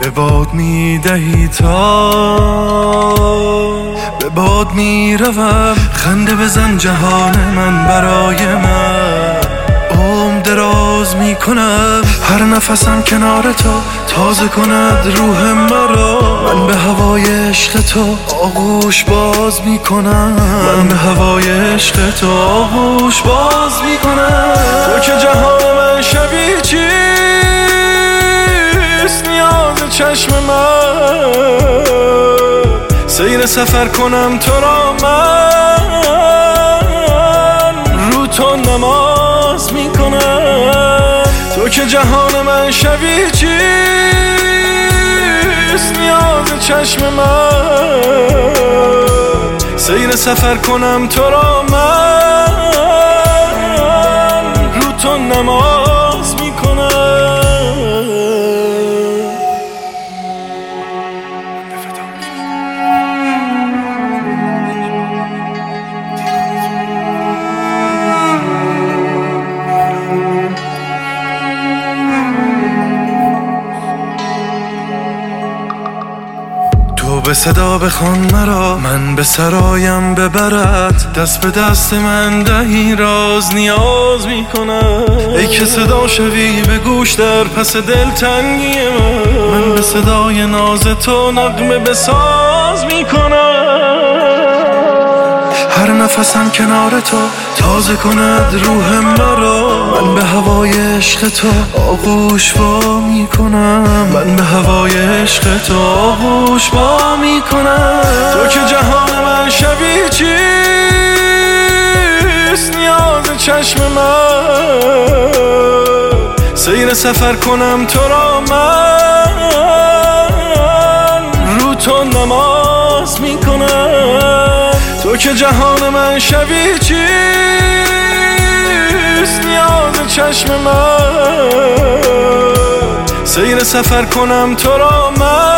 به باد میدهی تا به باد میروم. خنده بزن جهان من برای من، دراز میکنم. هر نفسم کنار تو تازه کند روح مرا. من به هوای عشق تو آغوش باز میکنم. من به هوای عشق تو آغوش باز میکنم. تو که جهان من شبیه چیست نیاز چشم من. سیر سفر کنم تو را من رو تو نماز میکنم. تو که جهان من شبیه چیست نیاز چشم من. سیر سفر کنم تو را من رو تو نماز میکنم. تو به صدا بخوان مرا، من به سرایم ببرد. دست به دست من دهی راز نیاز میکنم. ای که صدا شوی به گوش در پس دلتنگی من به صدای ناز تو نغمه بساز میکنم. هر نفسم کنار تو تازه کند روح مرا. من به هوای عشق تو آغوش وا میکنم. من به هوای عشق تو آغوش وا میکنم. تو که جهان من شبیه چیست نیاز چشم من. سیر سفر کنم تو را من رو تو نماز میکنم. تو که جهان من شبیه چیست نیاز چشم من. سیر سفر کنم تو را من